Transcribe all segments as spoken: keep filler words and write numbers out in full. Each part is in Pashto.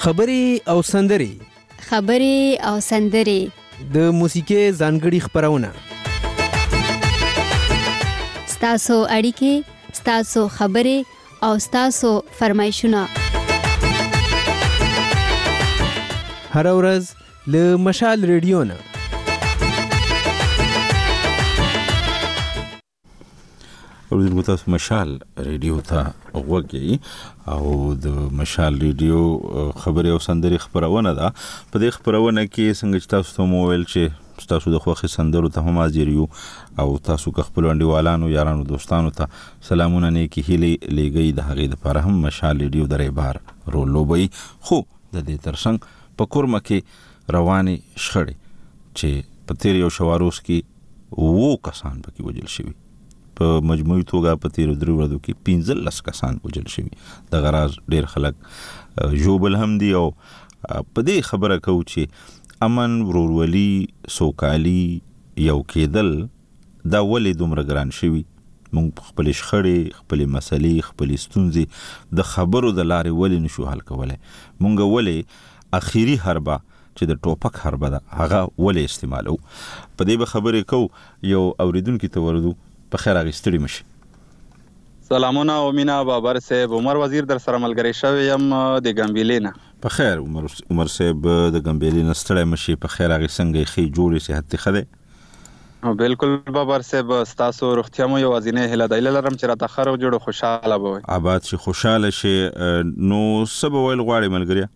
خبرې او سندرې خبرې او سندرې د موسیقۍ ځانګړي خپرونه ستاسو اړیکې ستاسو خبرې او ستاسو فرمایشونه هر ورځ له مشال ریډیو نه اوریدونکو تاسو مشال ریډیو ته وګورئ او د مشال ریډیو خبرې او سندرې خبرونه ده. په دې خبرونه کې څنګه چې تاسو ته موویل چې تاسو د خوښي سندرو ته هم حاضر یو او تاسو که خپل انډیوالانو یارانو دوستانو ته سلامونه نیکی هیلې لېږئ د هغې دپاره هم مشال ریډیو درې بار رول لوبوي. خو د دې ترڅنګ په کورمه کې روانې شخړې چې په تیر یو شواروس کې اووه کسان پکې وژل شوي، په مجموعي توګه په تیرو درې ورځو کې پنځلس کسان وژل شوي. دغه راز ډېر خلک ژوبل هم دي او په دې خبره کوو چې امن، ورورولي، سوکالي یو کېدل دا ولې دومره ګران شوي. موږ خپلې شخړې، خپلې مسلې، خپلې ستونزې د خبرو د لارې ولې نشو حل کولی. موږ ولې اخیری حربه چې د ټوپک حربه ده هغه ولې استعمالو. په دې به خبرې کوو. یو اوریدونکي ته ورځو. په خیر اغستړي مشي. سلامونه او مینا بابر صاحب، عمر وزیر در سره ملګری شوی يم د ګمبيلې نه. په خیر عمر عمر صاحب د ګمبيلې نه ستړی مشي. په خیر اغه څنګه خې جوړې صحت خده؟ بالکل بابر صاحب، تاسو روغتیا مو یو ازینه هله دایله لرم چې را تخره جوړ خوشاله بوي. آباد شي، خوشاله شي. نو سبا ویل غواړي ملګری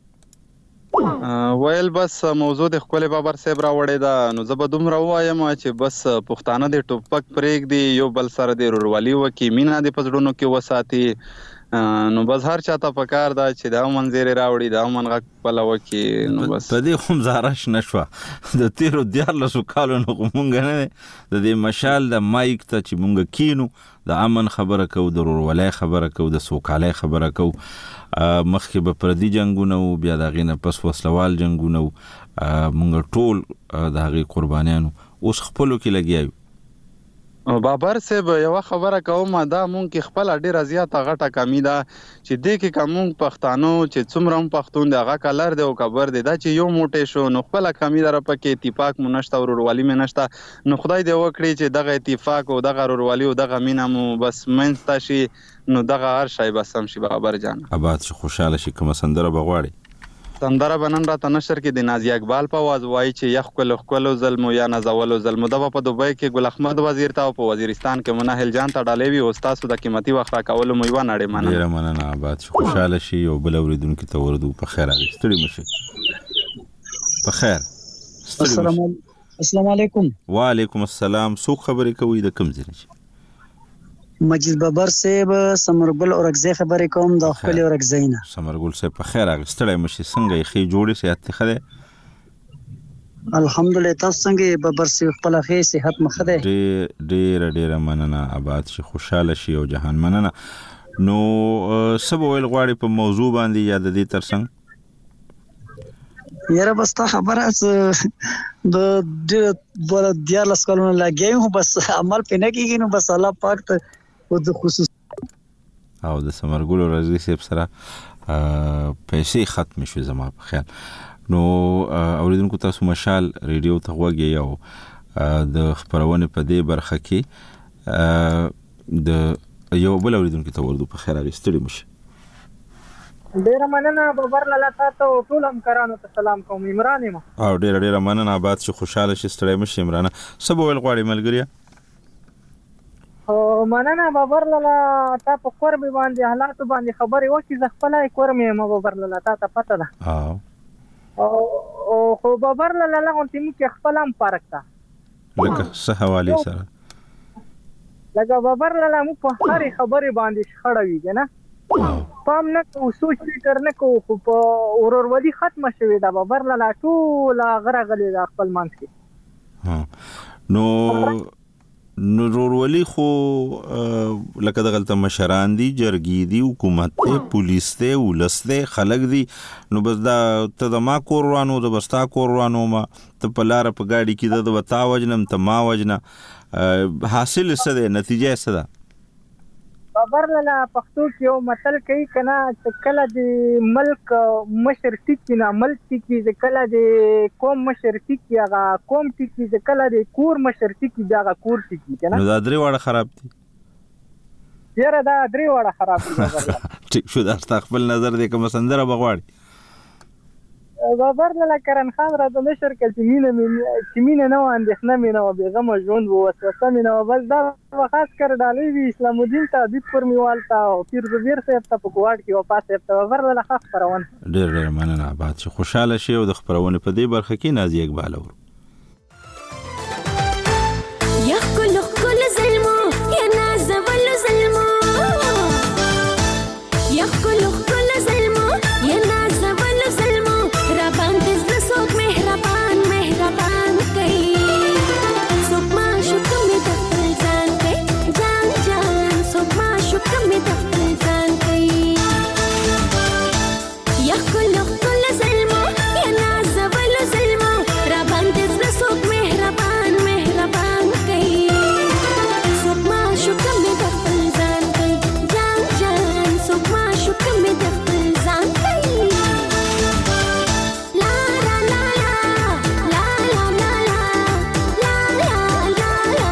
ویل بس موضوع د خپل بابر صاحب را وړې ده. نو زه به دومره وایم چې بس پښتانه د ټوپک پرېږدي، یو بل سره د ورورولي وکړي، مینه د پزړونو کې وساتي. نو بس هر چاته پکار ده چې دا منځري راوړي، دا من غږ خپل وکړي. نو بس په دې هم زارش نشوه د تیرو دیارلسو کالو نه مونږ نه د دې مشال د مایک ته چې مونږ کینو د امن خبره کوو، د ورورولۍ خبره کوو، د سوکالۍ خبره کوو. مخکې به پردي جنګونه وو، بیا د هغې نه پس وسلوال جنګونه وو. مونږ ټول د هغې قربانیانو اوس خپلو کې لګیا یو. بابر صاحب یو خبره کوم، دا مونږ کې خپل ډیره زیاته غټه کمی ده چې دې کې کوم پښتانو چې څومره هم پښتون دی هغه کلر دی او کبر دی، دا چې یو موټی شو نو خپل کمی در پکې اتفاق مو نشته، ورورولي مې نشته. نو خدای دې وکړي چې دغه اتفاق او دغه ورورولي او دغه مینه مو بس منځ شي، نو دغه هر شی بس هم شي. بابر جان آباد شي، خوشاله شي. کومه سندره بغواړي؟ سندره بنن را تنشر کې د نازي اقبال په आवाज وایي چې یخ کل خپل ظلم یا نزول ظلم. دا په دوبۍ کې ګل احمد وزیر ته او په وزیرستان کې مناهل جان ته ډالې وی او تاسو د قیمتي وخت راکول مو یو نړۍ مننه. ډیره مننه. آباد شي، خوشاله شي. او بل اوریدونکو ته ورته په خیر اغستړي مشي. په خیر. السلام السلام علیکم. وعلیکم السلام. سو خبرې کوي د کوم ځای؟ مجید بابر صاحب، سمرګل اورګزی خبرې کوم د خپل اورګزی نه. سمرګل صاحب په خیر اغستړی مشي. څنګه یې خې جوړې صحت خده؟ الحمدلله. تاسو څنګه بابر صاحب خپل خې صحت مخه ده؟ ډېر ډېر ډېر مننه. آباد شي، خوشاله شي او جهان مننه. نو سبا ویل غواړي په موضوع باندې یا د دې ترڅنګ؟ یاره بس تا خبره د ډېر دیارلس کلونو لګیا یم، بس عمل پې نه کېږي. نو بس الله پاک ته د خصوص او د سمرګل رضی صاحب سره پیسې ختم شوې زما په خیال. نو اوریدونکو تاسو مشال ریډیو ته غوږی او د خبرونه په دې برخه کې د یو بل اوریدونکو ته ورته په خیر اغستړي مشي. ډیره مننه بابر لاله، تاسو ټول همکارانو ته سلام کوم. عمران یم. او ډیره ډیره مننه. آباد شي، خوشاله شي، ستړی مشي. عمران سبا ویل غواړي ملګری؟ او مننه بابر لاله، تا په قرب باندې حالات باندې خبرې وکړي. زه خپل قرب یم بابر لاله، تا ته پته ده. او خو بابر لاله لغون تیمو کې خپل هم فرق ده لکه څه حواله سره. لکه بابر لاله مو په هر خبرې باندې شخړه ویږي نه پام نه کو، سوچ فکر نه کو، خو په ورورولي ختمه شوې ده. بابر لاله ټول غره غلي ده خپل منځ کې. نو نو ورورولي خو لکه دغلته مشران دي، جرګې دي، حکومت دی، پولیس دی، ولس دی، خلک دي. نو بس دا ته د ما کور روانو، د بس تا کور روانو، ما ته په لاره په ګاډي کې د وتا وجنم ته ما وجنه. حاصل څه دی؟ نتیجه څه ده؟ بابر لاله پښتو کې یو متل کوي کنه چې کله د ملک مشر ټیکی نه ملک ټیکی چې کله د قوم مشر ټیکی هغه قوم ټیکی چې کله د کور مشر ټیکی بیا هغه کور ټیکی کنه نو دا درې واړه خراب دي یاره دا درې واړه خراب دي بابر لاله ټیک شو دا خپل نظر دی کوم سندره بغواړي بابر لاله کرن خان را د نشر کړ چې مینه مې چې مینه نه و اندېښنه مې نه و بېغمه ژوند و وسوسه مې نه و بس دا خاص کر ډالۍ وي اسلام الدین ته حبیب پر میوال ته او پیر زبیر صاحب ته په کوواټ کې وفا صاحب ته بابر لاله ښه خپرونه ډېر ډېر مننه آباد چې خوشحاله شي او د خپرونې په دې برخه کې نازي اقبال اورو یا ښکلو ښکلو زلمو یا نازولو زلمو یا ښکلو ښکلو زلمو یا نازولو زلمو راباندې زړه څوک مهربان مهربان کوي څوک معشوقه مې د خپل ځان کوي جان جان څوک معشوقه مې د خپل ځان کوي یا ښکلو ښکلو زلمو یا نازولو زلمو راباندې زړه څوک مهربان مهربان کوي څوک معشوقه مې د خپل ځان کوي جان جان څوک معشوقه مې د خپل ځان کوي لا لا لا لا لا لا لا لا لا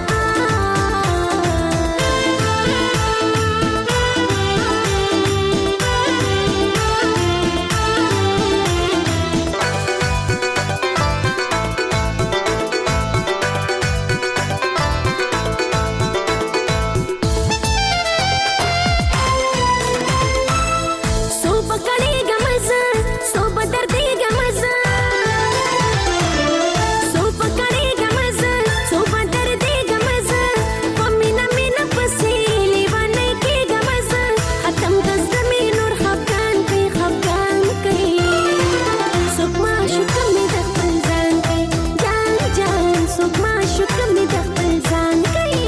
صوبه کړېږه مزه صوبه دردېږه مزه صوبه کړېږه مزه صوبه دردېږه مزه په مینه مینه پسې لیونۍ کېږه مزه ختم د زړه مې نور خفګان کوي خفګان کوي څوک معشوقه مې د خپل ځان کوي جان جان څوک معشوقه مې د خپل ځان کوي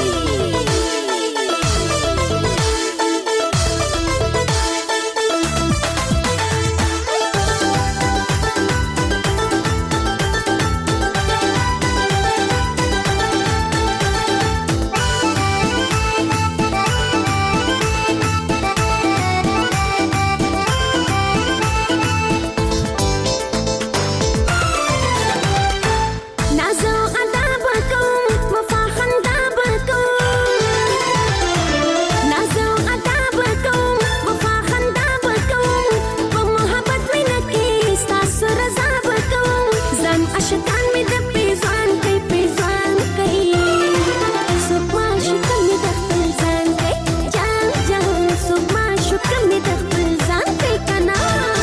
نازو ادا بکوم وفا خندا بکوم نازو ادا بکوم وفا خندا بکوم په محبت مینه کې ستاسو رضا بکوم ځان عاشقان مې د پیزوان کوي پیزوان کوي څوک معشوقه مې د خپل ځان کوي جان جان څوک معشوقه مې د خپل ځان کوي کنه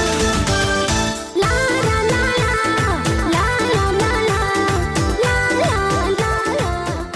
لا لا لا لا لا لا لا لا لا لا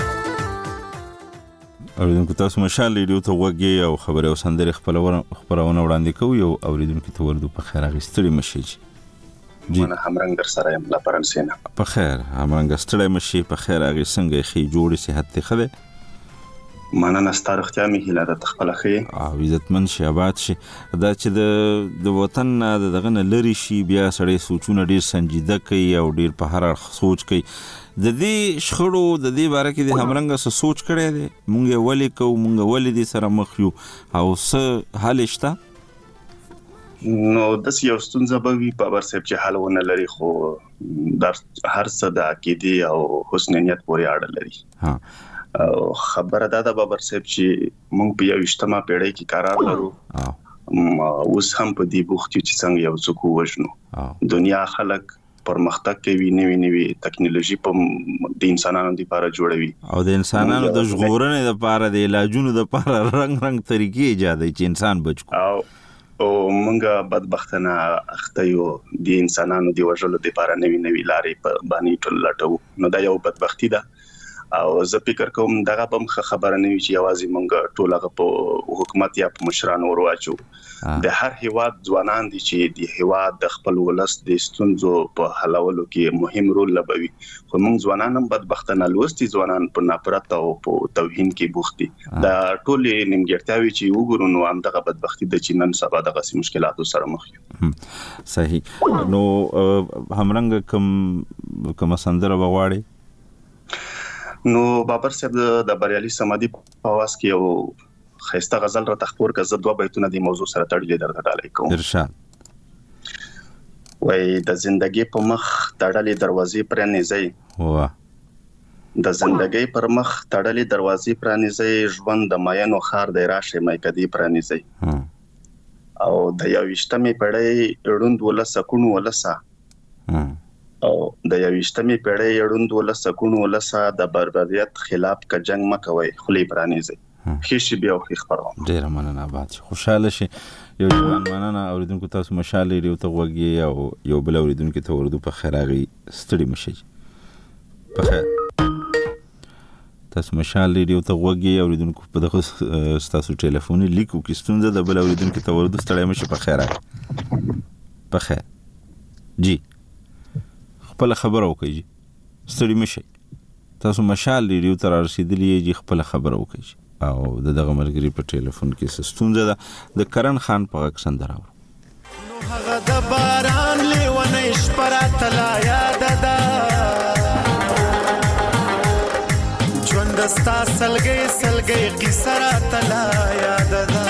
اوریدونکو تاسو مشال ریډیو ته وګورئ او خبره او سندره خپلونه خبرونه وړاندې کوي او اوریدونکو ته ورته په خیر اغستړي مشي جی من همرنګ در سره یم لا پرنسینا په خیر همرنګ ستړي مشي په خیر اغه څنګه خي جوړ صحت ته خده مننه ستاره اختیا می هیله د خپل خي او عزتمن شي آباد شي دا چې د د وطن نه دغه نه لری شي بیا سړی سوچونه ډیر سنجیده کوي او ډیر په هر اړخ سوچ کوي د دې شخړو د دې باره کې د همرنګ څه سوچ کړی دی مونږ ولې کو مونږ ولې دې سره مخ یو او څه حل شته نو د یو ستونزه به وي په بر سب چې حلونه لري خو در هر څه د عقیده او حسن نیت پورې اړه لري ها او خبره دا د بابر صاحب چې مونږ په یو اجتماع پیړۍ کې قرار لرو اوس هم په دې بوختي چې څنګه یو څوک وژنو دنیا خلک پرمختګ کوي نوې نوې ټکنالوژي په د انسانانو لپاره جوړوي او د انسانانو د ژغورنې لپاره د علاجونو لپاره رنگ رنگ طریقې ایجادوي چې انسان بچو او او مونږه بدبختانه اخته یو د انسانانو دی وژلو لپاره نوې نوې لارې په باندې ټول لټو نو دا یو بدبختی ده او زه فکر کوم دغه بم خبره نه وی چې یوازې مونږ ټول هغه په حکومت یا په مشرانو ورواچو د هر هیواد ځوانان دي چې د هیواد د خپل ولس د ستونزو په حلولو کې مهم رول لوبوي خو مونږ ځوانان هم بدبختانه لوستي ځوانان په ناپرته او په توهین کې بوختي دا ټول نیمګړتیاوي چې وګورو نو هم دغه بدبختی د چینن سبا دغه مشکلاتو سره مخ یو صحیح نو همرنګ کوم کوم سندره بغواړي نو بابر صاحب د بریالي سمادي په واس کې یو خسته غزل را تخپور که زه دوه بیتونه د موضوع سره تړلې درته ډالۍ کوم. ارشاد. وای د زندګي په مخ تړلې دروازې پرانیزئ، واه د زندګۍ پر مخ تړلې دروازې پرانیزئ، ژوند د ماینو خار دی راشي مایکدي پرانیزئ، او د یویشتمې پیړۍ ړوند ولسه کونو ولسه او د یویشتمې پیړۍ ړوند ولسه کونو ولسه د بربریت خلاف که جنگ مکوئ خلی پرانیزئ. ښه شي بیا خو خبرو. ډیره مننه آباد شي، خوشاله شي. یو ځوان مننه اوریدونکو تاسو مشال ریډیو ته غوږی او یو بل اوریدونکو ته ورودو په خیر راغی ستړي مشي. په خیر تاسو مشال ریډیو ته غوږی اوریدونکو په دغه تاسو ټلیفوني لیکو کې ستونزه د بل اوریدونکو ته ورودو ستړي مشي. په خیر راغی. په خیر جی خپل خبر وکړئ جی ستړي مشي. تاسو مشال ریډیو ته رسیدلی جی خپل خبر وکړئ او د دغه ملګری په ټلیفون کې ستونزه ده. د کرن خان په غږ سندره اورو. نو هغه د باران لیونی شپه راته لا یاده ده، ژوند ستا سلګۍ سلګۍ قیصه راته لا یاده ده،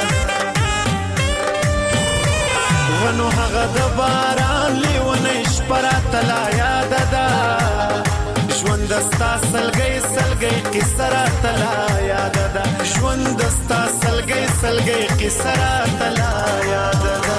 ونو هغه د باران لیونی شپه راته لا یاده ده، ژوند ستا سلګۍ سلګۍ قیصه راته لا یاده ده، ژوند ستا سلګۍ سلګۍ قیصه راته لا یاده ده.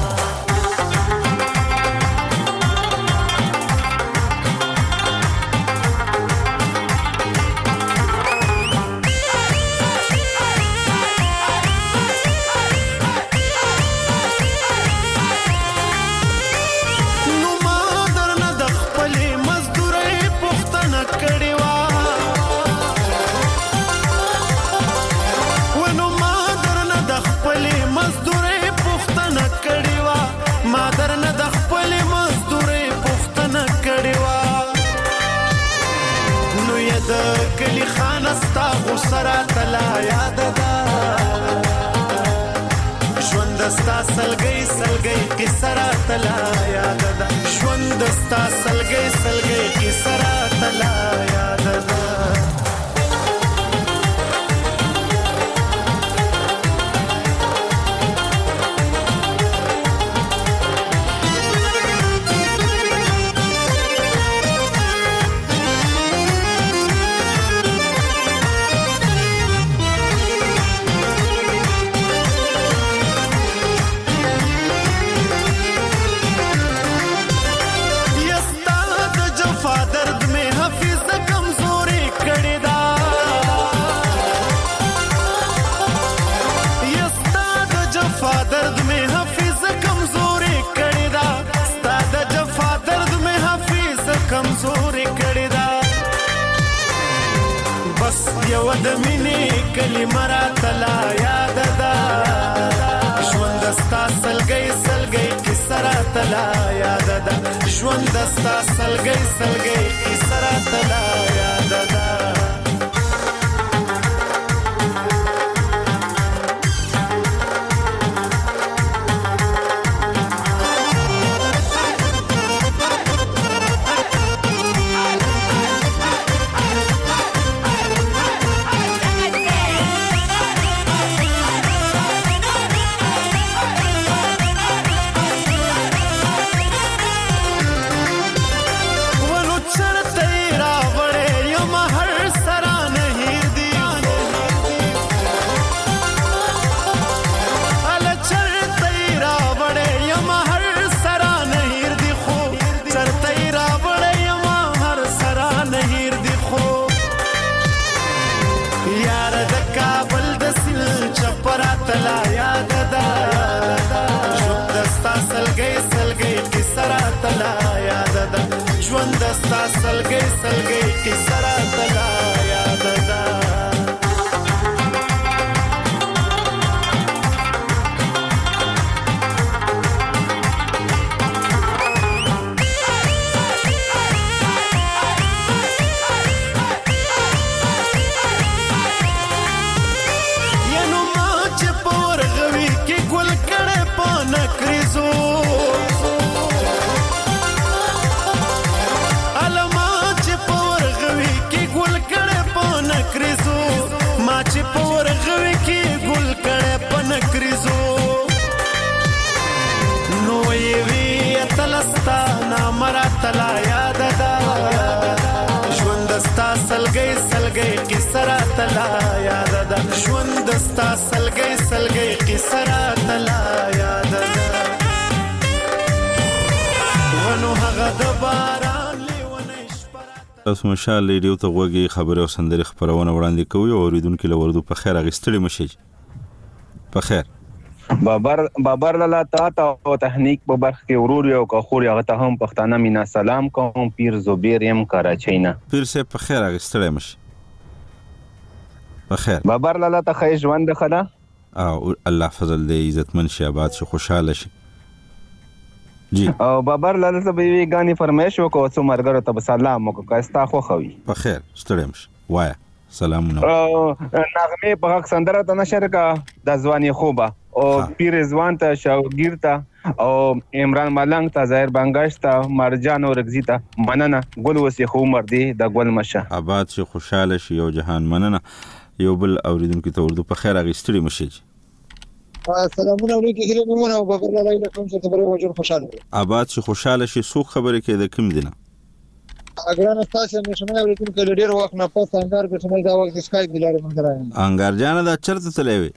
کلی خانه ستا غوسه راته لا یاده ده، ژوند ستا سلګۍ سلګۍ قیصه راته لا یاده ده، ژوند ستا سلګۍ سلګۍ قیصه راته لا یاده ده. یو د مینې کلمه راته لا یاده ده، ژوند ستا سلګۍ سلګۍ قیصه راته لا یاده ده، ژوند ستا سلګۍ سلګۍ قیصه راته لا یاده ده. ژوند ستا سلګۍ سلګۍ قیصه راته لا یاده ده. ینو ما چې په ورغوي کې ګل کړی په نکریزو، ما چې په ورغوي کې ګل تاسو مشال ریډیو ته غوږی خبري او سندري خبرونه وړاندې کوي او اوریدونکو له وردو په خیر اغستړي مشي په خیر بابر بابر لاله تا ته تخنیک په برخ کې ورور یو کا خور هغه ته هم پښتانه مینا سلام کوم پیر زبیر يم کراچۍ نه پیر سه په خیر اغستړي مشي په خیر بابر لاله ته خیر ژوند خلا او الله فضل دې عزتمن شي آباد شي خوشاله شي جی او بابر لاله ته به غاني فرمایش وکړو څو مرګره ته سلام وکړو کاستا خو خوي په خیر ستړم وایا سلامونه او نغمه په حق سندره ته نشر کا د ځواني خوبه او پیر ځوان ته شاوګیر ته او عمران ملنګ ته ظاهر بنگاش ته مرجان او رغزی ته مننه ګل وسی خو عمر دی د ګل مشه آباد شي خوشاله شي او جهان مننه یو بل اوریدونکو ته اردو په خیر اغستړي مشي سلامونه علیکم هیله مونږ او بابر لاله کوم څه خبره وجه خوشاله آباد شي خوشاله شي سو خبره کې د کوم دینه اګران تاسو مشمه علیکم کله ډیر وخت نه پس انګار په سمای دا وخت سکایپ دلاره مونږ راځي انګار جان دا چرته تلوي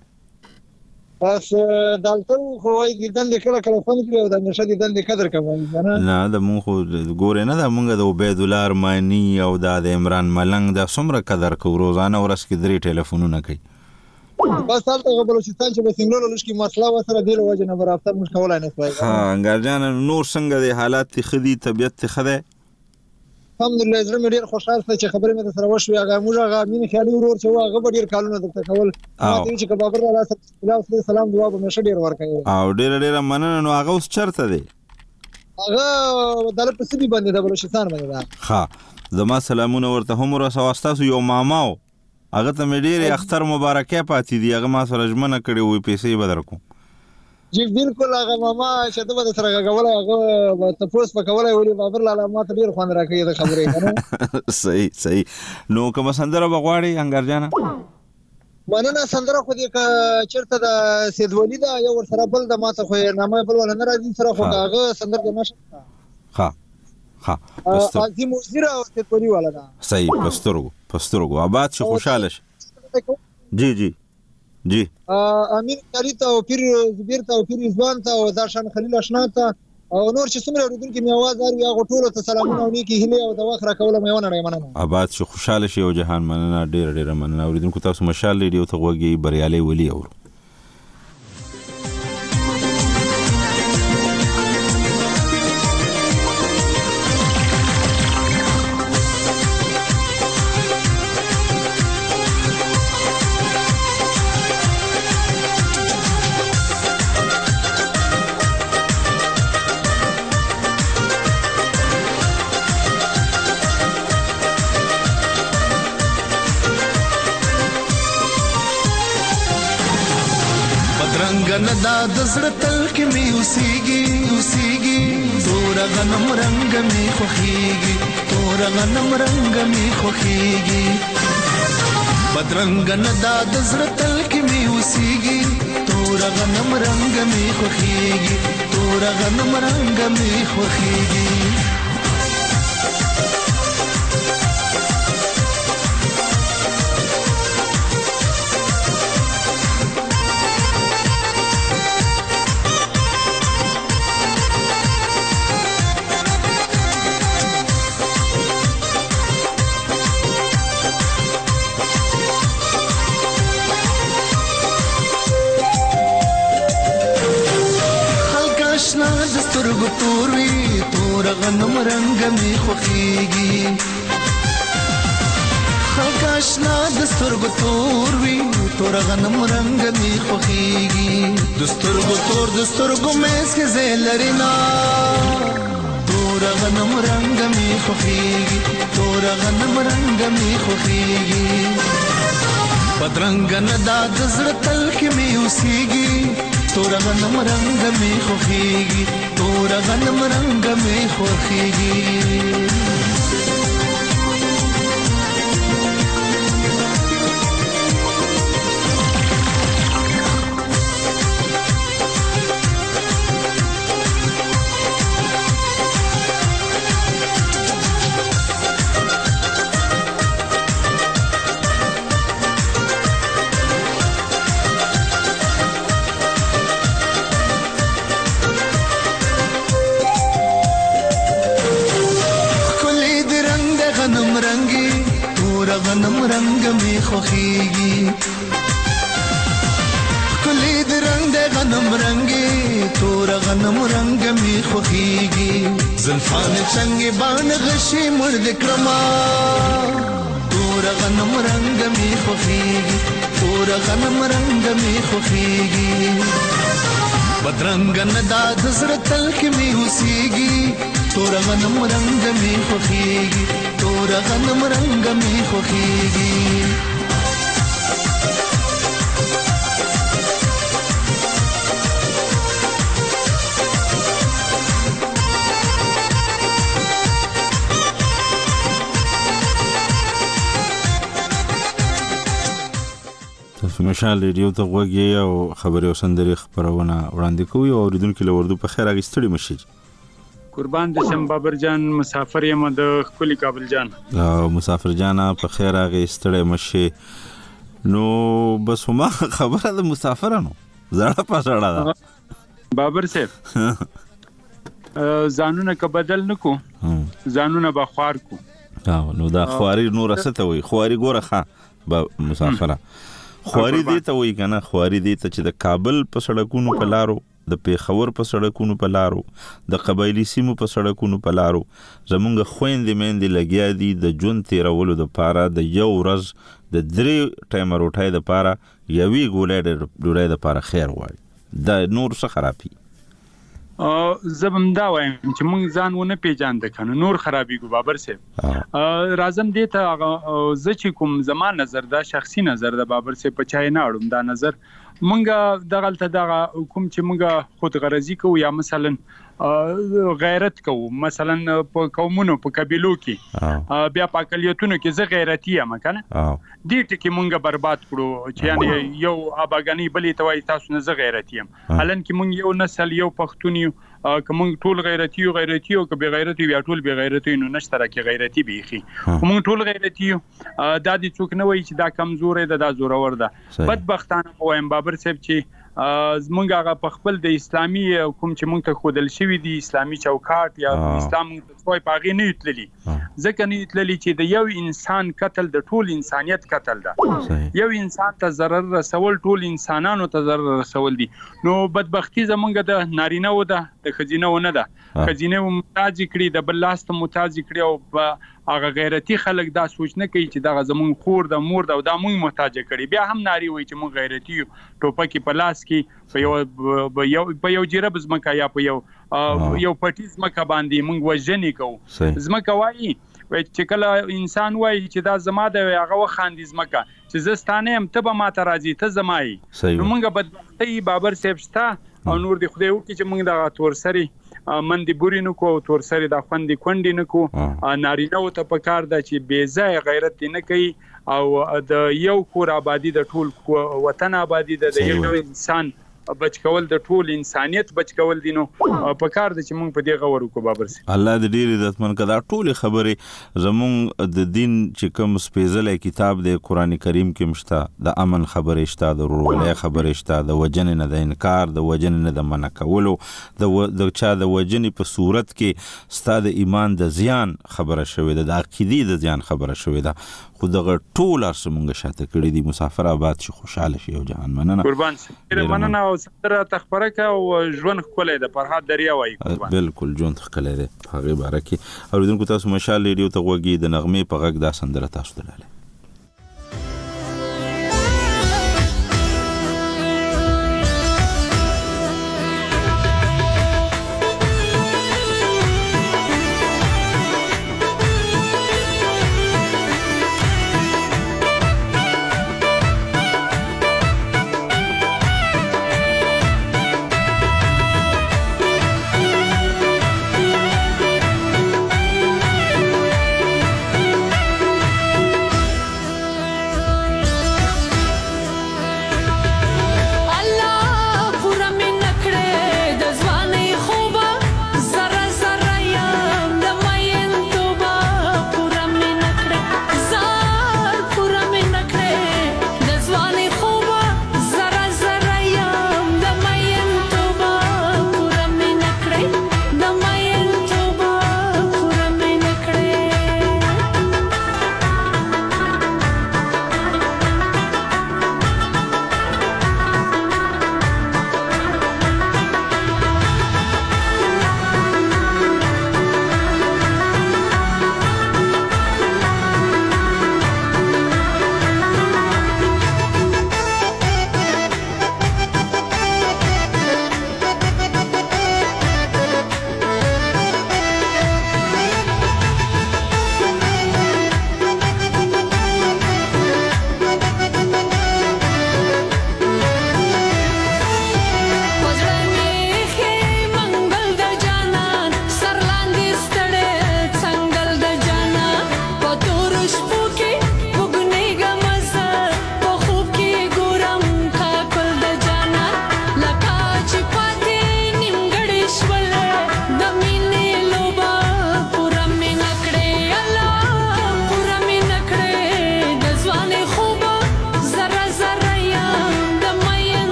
پس دالته خو یې دل کله کله فون کړو دا نشه دي دل قدر کوي نه نه د مونږ خو ګورې نه دا مونږ د عبید الله ارمانی او د عمران ملنګ دا څومره قدر کوو روزانه ورځ کې درې ټلیفونونه کوي بس تاسو بلوچستان چې به څنګه لږ کی مسله وسره دی وجه نه برابر موږ کولای نه سوای ها انګار جان نور څنګه د حالات خدي طبيعت خده الحمدلله زړه مې ډیر خوشاله چې خبرې مې سره وشوي هغه موږ هغه مين خیالي ورور چې هغه ډیر کالونه د تکول ماته چې بابر الله سلام سلام دعا به مشه ډیر ورکوي او ډیر ډیر مننه نو هغه اوس چرته دی هغه دله په سبي باندې د بلوچستان باندې دا ها زما سلامونه ورته هم ورسو واسطه یو ماماو هغه ته مې ډېرې اختر مبارکه پاتې دي هغه ما سره ژمنه کړې وې پیسې به درکوم جی بالکل هغه ماما چې ته به سره غوړای هغه تاسو په کولای ولې بابر لاله ما ته ډېر خوند راکړي د خبرې کنه صحیح صحیح نو کوم سندره بغواړي انګار جانا مننه سندره خو دې چرته د سید ولی دا یو ور سره بل د ما ته خو نامه بل ول نه راځي سره خو هغه سندره نشه ها ها عظیم وزیر او سید ولی والا دا صحیح پسترګو پسترګو آباد شي خوشاله شي جی جی جی امین کاری ته او پیر زبیر ته او پیر ځوان ته او داشان خلیل آشنا ته او نور چې څومره اوریدونکو می आवाज اوري هغه ټول ته سلامونه او نیکی هله او د وخت راکوله مې ونه نه مننه آباد شي خوشاله شي او جهان مننه ډیر ډیر مننه اوریدونکو تاسو مشال ریډیو ته غوږی بریالي ولي اور دا د زړه تل کې می اوسېږي اوسېږي تور غنم رنگ می خوخيږي تور غنم رنگ می خوخيږي بدرنګ نه دا د زړه تل کې می اوسېږي تور غنم رنگ می خوخيږي تور غنم رنگ می خوخيږي سترګو تور وي تور غنم رنگ می خوخيږي خلک آشنا د سترګو تور وي تور غنم رنگ می خوخيږي د سترګو تور د سترګو مېس کې زلرینا تور غنم رنگ می خوخيږي تور غنم رنگ می خوخيږي بدرنګ نه دا د زړه تل کې می اوسېږي تور غنم رنگ می خوخيږي تور غنم رنگ می خوخيږي غنم رنگ می خوخیږي کلی د رنگ د غنم رنگي تور غنم رنگ می خوخیږي زلفان څنګه بان غشي مرد کرما تور غنم رنگ می خوخیږي تور غنم رنگ می خوخیږي بدرنګ ندا دزر تل کې می اوسېږي تور غنم رنگ می خوخیږي تور غنم رنگ می خوخیږي مشال ریډیو ته غوږی او خبري او سندري خبرونه وړاندې کوي او اوریدونکو له وردو په خیر اغستړي مشي قربان د شم بابر جان مسافر یم د خپل کابل جان او مسافر جان په خیر اغستړي مشي نو بس ما خبره د مسافرانو زړه پښړه ده بابر صاحب ځانونه ک بدل نکو ځانونه بخوار کو نو دا خواري نور څه وي خواري ګوره ښه مسافره خواري دي ته وای کنه خواري دي ته چې د کابل په سړکونو په لارو د پیښور په سړکونو په لارو د قبایلی سیمو په سړکونو په لارو زمونږ خويندې مېندې لګیا دي د جون تیرولو د پاره د یو ورځ د درې ټایم روټای د پاره یوي ګولې د ډوړې د پاره خیر وای د نور څه خرابي او زبم دا وایم چې موږ ځان ونه پیژاند کنه نور خرابي ګو بابر صاحب راځم دې ته ز چې کوم زمان نظر دا شخصي نظر دا بابر صاحب په چای نه اړم دا نظر موږ دغلت دغه حکم چې موږ خود غرضی کو یا مثلا غیرت کو مثلا په قومونو په قبيلو کې بیا په اقلیتونو کې زه غیرتی یم کنه دې ټکی مونږه برباد کړو چې یعنی یو اباګانی بلې توای تاسو نه زه غیرتی یم حالان کې مونږ یو نسل یو پښتون یو کوم ټول غیرتی یو غیرتی او به غیرتی بیا ټول به غیرتی نو نشته راکې غیرتی بیخي مونږ ټول غیرتی یو دا دي څوک نه وای چې دا کمزورې ده دا زورور ده بدبختانه وایم بابر صاحب چې زمونږ هغه په خپل د اسلامي حکم چې مونږ ته خودل شوی دی اسلامي چوکاټ یا اسلام څوی پاغي نه یتللی ځکه نه یتللی چې د یو انسان قتل د ټول انسانيت قتل ده یو انسان ته ضرر رسول ټول انسانانو ته ضرر رسول دي نو بدبختی زمونږ د نارینه و ده د خزینه و نه ده خزینه محتاج کړي د بل لاس ته محتاج کړي او هغه غیرتی خلک دا سوچ نه کوي چې دا زمونږ خور د مور د دا مونږ محتاج کړي بیا هم ناری وای چې مونږ غیرتی ټوپکی په لاس کې په یو په یو جرب زمکا یا په یو یو پټی زمکا باندې مونږ وژنې کوو زمکا وایي چې کله انسان وایي چې دا زما د هغه وخاندې زمکا چې زستانه هم ته به ماته راځي ته زمای نو مونږ بدبختي بابر صاحب شته او نور دی خدای وکړي چې مونږ د تور سری مندي بوري نو کو تور سری د خوندې کونډې نو کو نارینه ته پکار دا چې بے ځای غیرت نه کوي او د یو کور آبادی د ټول وطن آبادی د یو انسان بچ کول د ټول انسانيت بچ کول دینو په کار د چې مونږ په دې غوړو کو بابر سي الله دې ډېر عزتمن کړه ټول خبره زمونږ د دین چې کوم سپیشل کتاب د قران کریم کې مشته د امن خبره شته د ورولې خبره شته د وجن نه د انکار د وجن نه د منع کولو د چا د وجن په صورت کې ستاد ایمان د زیان خبره شوې ده د عقیدې د زیان خبره شوې ده خو دغه ټول ارسمونګه شاته کړی دي مسافر آباد شي خوشاله شي او جهان مننه قربان سي مننه او سره تخبره کا او ژوند خولې ده فرحات دریا وای قربان بالکل ژوند خولې ده هغه بارکه اوریدونکو تاسو مشال ریډیو ته وګورئ د نغمه په غږ دا سندره تاسو ته لاله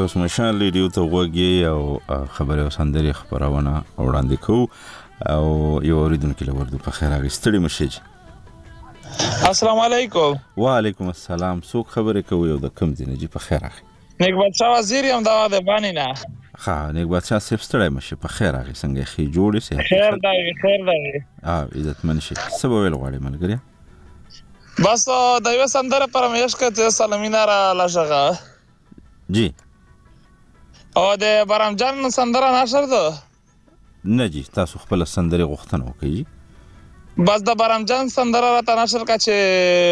تاسو مشال ریډیو ته وګورئ او خبري او سندري خبرونه وړاندې کوو او یو اوریدونکو له ورته په خیر اغستړي مشج. السلام علیکم. وعلیکم السلام. څوک خبرې کوي او د کوم ځای نه جی په خیر اخی؟ نیک بادشاہ وزیر یم دا د باندې نه. ها نیک بادشاہ صاحب ستړی مشه په خیر اخی څنګه خې جوړې سي؟ خیر دی خیر دی. اه عزت منشي سبا ویل غواړي ملګری. بس د یو سندره پر مېش کته سلمینا را لاشغه. جی. او د برام جان سندره نشر ده؟ نه جی تاسو خپل سندره غوښتنه وکړئ. بس د برام جان سندره را تنشر کا چې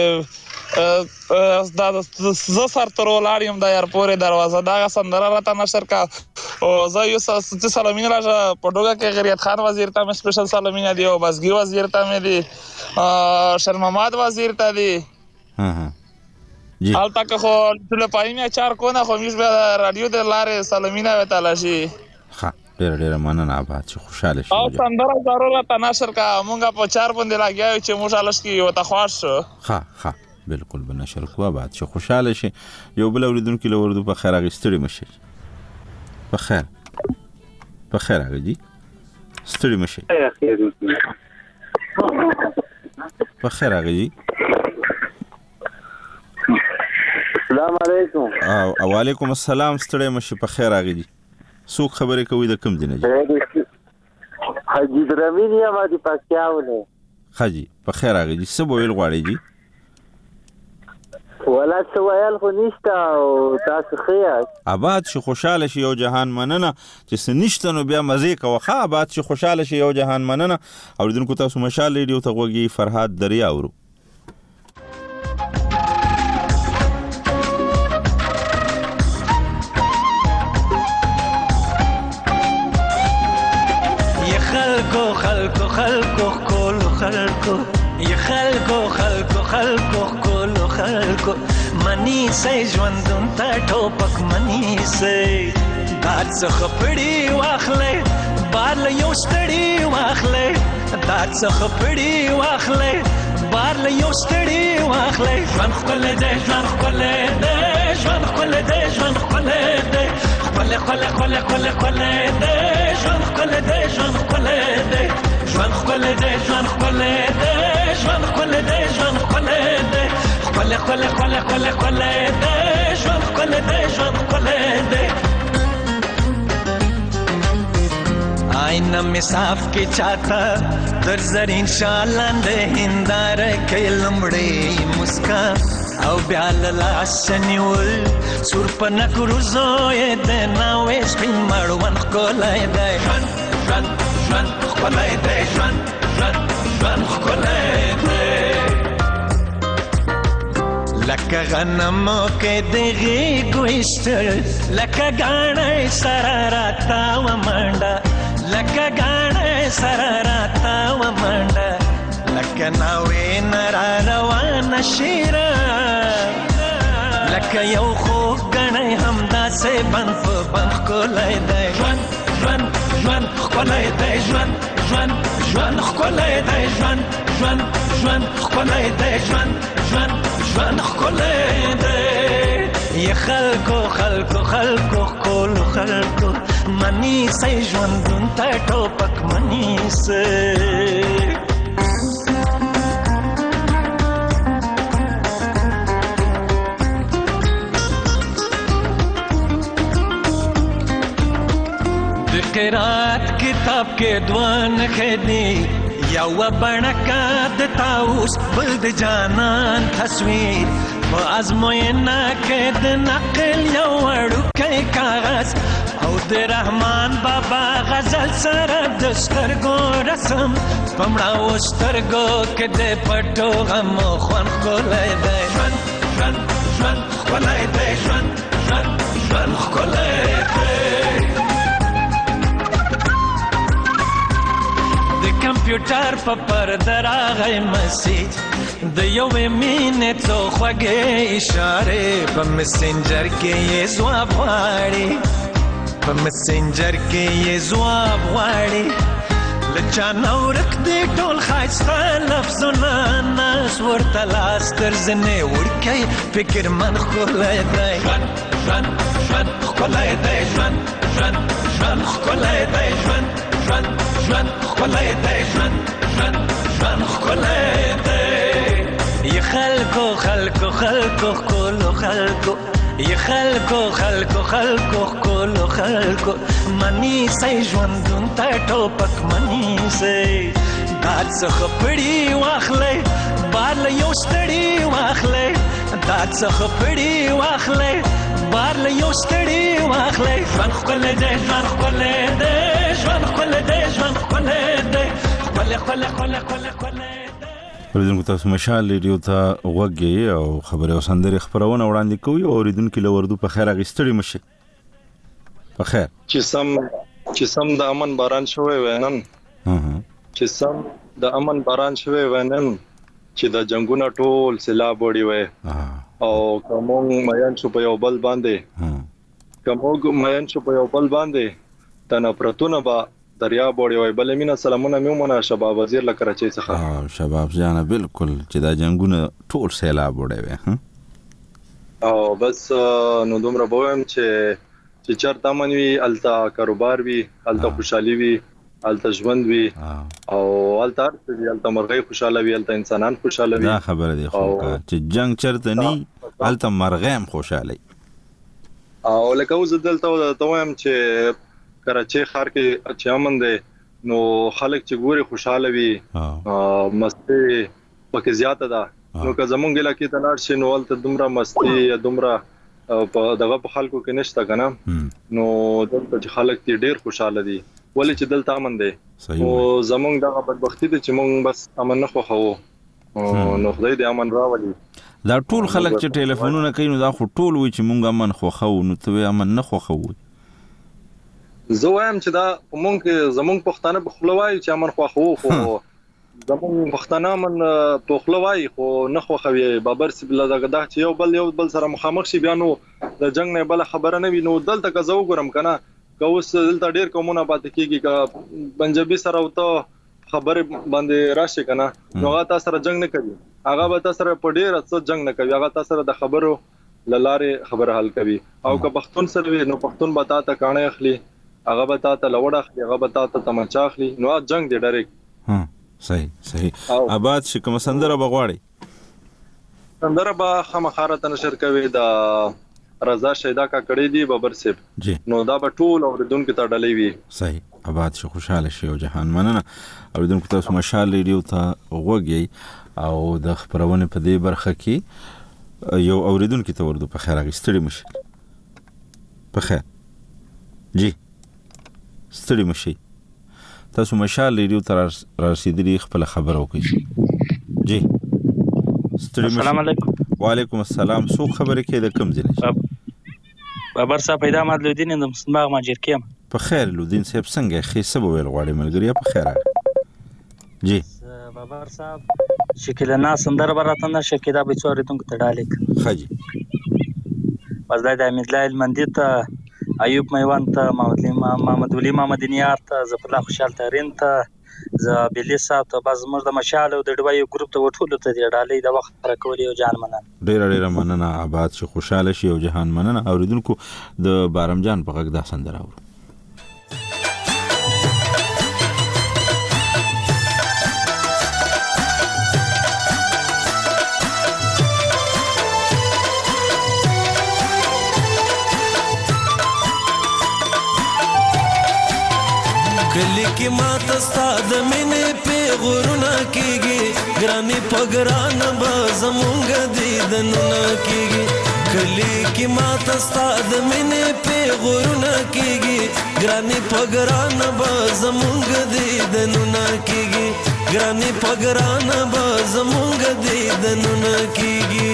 دا ز سر تر ولاریم د یار پورې دروازه دا سندره را تنشر کا او زه یو سلامین راځه پټوګه کې غریت خان وزیر ته مې سپیشل سلامین دی او بسګي وزیر ته مې دی شرماماد وزیر ته دی. ها ها جی حال تک خو ټول پای مې چار کو نه خو مې به رادیو د لارې سلامین وته لاشي. ها ډېر ډېر مننه آباد چې خوشاله شئ. او سندره ضرورت تنشر کا مونږه په چار باندې لاګیو چې موږ الش کې وته خواش شو. ها ها بالکل بنشر کو آباد چې خوشاله شئ. یو بل اوریدونکو له ورته په خیر اغستړي مشه. په خیر په خیر اغجی ستړي مشه. په خیر اغجی. السلام علیکم. او وعلیکم السلام. ستړي مشه په خیر اغجی. څوک خبرې کوي د کوم دینه جی؟ حاجی درامین یا ما دی پاکیاونه. حاجی په خیر اغجی څه ویل غواړي جی؟ ولا څه ویل خو نشته او تاسو خیر آباد شي خوشاله شي یو جهان مننه چې سنشته نو بیا مزه کوه. ښه آباد شي خوشاله شي یو جهان مننه. اوریدونکو تاسو مشال ریډیو ته وګورئ. فرهاد دریا اورو. خلکو خلکو خلکو کولو خلکو یا خلکو خلکو خلکو کولو خلکو منی سي ژوندون ته ټوپک منی سي دات څخه پړی واخلې بار له یو ستړي واخلې دات څخه پړی واخلې بار له یو ستړي واخلې ژوند خپل دې ژوند خپل دې ژوند خپل دې ژوند خپل دې خپل خپل خپل خپل خپل دې ژوند خپل دې ژوند خپل دې ژوند خپل دې ژوند خپل دې ژوند خپل دې ژوند خپل دې خپل خپل خپل خپل خپل دې ژوند خپل دې ژوند خپل دې آئینه می صاف کی چاته در زرین شالند هندار کې لمړې مسکا او بیا لاس نیول سور پنا کروزو یې د ناوې سپین مړوند کولای دی ژوند ژوند ژوند کولای دی ژوند ژوند ژوند کولای دی لکه غنم کې دغه ګوشتل لکه غاڼې سره راتا و منډه لکه غاڼې سره راتا و منډه لکه ناوې نرا روان شیرا لکه یو خو غنې همدا سه بند په بند کولای دی ژوند ژوند ژوند کولای دی ژوند ژوند ژوند کولای دی ژوند ژوند ژوند کولای دی ژوند ژوند ژوند کولای دی یا خلکو خلکو خلکو کولو خلکو منی سي ژوندون ته ټوپک منی سي قرات کتاب کې دوان خدي یو بڼکا د تاوس بل د جانان تصویر په ازموینه کې د نقل یو وړوکی کاغذ او د رحمان بابا غزل سره د سترګو رسم پمړاو سترګو کې د پټو غم خوان کولای دی ژوند ژوند ژوند کولای دی ژوند ژوند ژوند کولای دی کمپیوټر په پرده راغی مسیج د یوې مینې څو خوږې اشارې په مسنجر کې یې ځواب غواړي په مسنجر کې یې ځواب غواړي لچا نورک دی ټول خایسته لفظونه ناس ورته لاس تر زنې ورکی فکر من ښکلی دی ژوند ژوند ژوند ښکلی دی ژوند ژوند ژوند ښکلی دی ژوند ژوند ژوند ښکلی دی ژوند ژوند ژوند ښکلی دی ی خلکو خلکو خلکو ښکلو خلکو ی خلکو خلکو خلکو ښکلو خلکو منیسئ ژوندون ته ټوپک منیسئ دا څخه پړي واخلئ بار له یو ستړي واخلئ دا څخه پړي واخلئ بار له یو ستړي واخلئ ژوند ښکلی دی ژوند ښکلی دی ژوند ښکلی دی ژوند ښکلی دی ښکلی ښکلی ښکلی ښکلی ښکلی اوریدونکو تاسو مشال ریډیو ته غوږ یې او خبرې او سندرې خپرونه وړاندې کوي او اوریدونکو له وردو په خیر اغستړي مشه په خیر چې سم چې سم د امن باران شوی وینن چې سم د امن باران شوی وینن چې د جنگونو ټول سیلاب وړي وي او کوم مېن شو په یو بل باندې کوم مېن شو په یو بل باندې تنه پرتونه با دریا بوړي وای بل مینا سلامونه میومنه شباب وزیر لکراچي څخه اه شباب جانا بالکل چې دا جنگونه ټول سیلاب وړي وي او بس نو دومره بوم چې چې چرته منوي التا کاروبار وي التا خوشحالي وي التا ژوند وي او التا التا مرغۍ خوشاله وي التا انسانان خوشاله وي دا خبره دی خو چې جنگ چرته ني التا مرغېم خوشاله او لکه اوس دلته توام چې کراچي ښار کې چې امن دی نو خلک چې ګوري خوشاله وي مستی پکې زیاته ده نو که زمونږ علاقې ته لاړ شي نو ولته دومره مستی یا دومره دغه په خلکو کې نشته کنه نو دلته چې خلک دې ډېر خوشاله دي ولې چې دلته امن دی او زمونږ دغه بدبختی دي چې مونږ بس امن نه خوښو نو خدای دې امن راولي دا ټول خلک چې ټلیفونونه کوي نو دا خو ټول وي چې مونږ امن خوښو نو ته امن نه خوښو زه وایم چې دا مونږ زمونږ پښتانه په خپلوای چې امن خوښو خو زمونږ پښتانه من په خپلوای خو نه خوښوي بابر سي بل دا چې یو بل یو بل سره مخامخ شي بیا نو د جنگ نه بل خبره نه وي نو دلته که زه وګورم کنه که اوس دلته ډیر کومونه پاتې کیږي که پنجابي سره وته خبره باندې راشي کنه نو هغه تاسو سره جنگ نه کوي هغه به تاسو سره په ډیر څه جنگ نه کوي هغه تاسو سره د خبرو لاره خبره حل کوي او که پښتون سره نو پښتون به تاسو کانه اخلي هغه به تاسو لوړ اخلي هغه به تاسو تمچا اخلي نو جنگ دی ډایرکټ ها صحیح صحیح آباد شي کوم سندره بغواړي سندره به خامخاره نشر کوي دا رضا شیدا کا کړی دی بابر سیب جی نو دا به ټول اوریدونکو ته ډلې وي صحیح آباد شي خوشاله شي او جهان مننه اوریدونکو تاسو مشال ریډیو ته وګورئ او د خبرونه په دې برخه کې یو اوریدونکو ته ورده په خیر اغستړي مشه په خیر جی ستړي مشي تاسو مشال ریډیو تر رسیدلی خپل خبر وکړئ جی ستړي مشي السلام علیکم وعلیکم السلام سو خبره کې د کم ځای بابر صاحب پیدا ماد لودین د مسلمان ماجر کېم په خیر لودین صاحب څنګه خې سبب ویل غواړي ملګری په خیر جی بابر صاحب شکل نه سندر براتنه شکیدا به څورې تونګ تډالیک خاجي بس دا د امیدلایل مندیت ایوب میوان ته محمد محمد ولی محمد نیار ته زپلا خوشحال ترین ته ز بلی صاحب ته باز مرده مشاله د ډوایو ګروپ ته وټول ته دی ډالې د وخت پر کولی او جان مننه ډیر ډیر مننه آباد شي خوشاله شي او جهان مننه اوریدونکو د بارم جان په غږ دا سندره اورو کلی کی مات استاد مینه په غورنا کیږي ګرانی پګران به زمونږ دیدنونه کیږي کلی کی مات استاد مینه په غورنا کیږي ګرانی پګران به زمونږ دیدنونه کیږي ګرانی پګران به زمونږ دیدنونه کیږي